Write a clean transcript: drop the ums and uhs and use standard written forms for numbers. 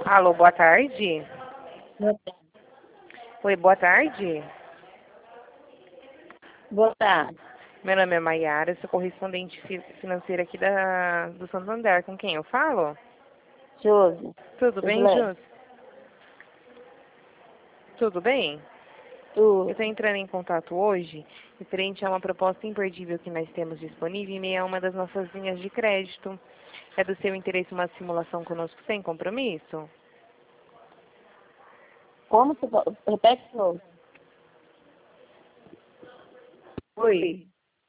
Alô, boa tarde. Boa tarde. Oi, boa tarde. Boa tarde. Meu nome é Maiara, sou correspondente financeira aqui do Santander. Com quem eu falo? Josi. Tudo bem, Leve. Jus? Tudo bem? Eu Tudo. estou entrando em contato hoje referente a uma proposta imperdível que nós temos disponível em meio a uma das nossas linhas de crédito. É do seu interesse uma simulação conosco sem compromisso? Como você repete de novo? Oi.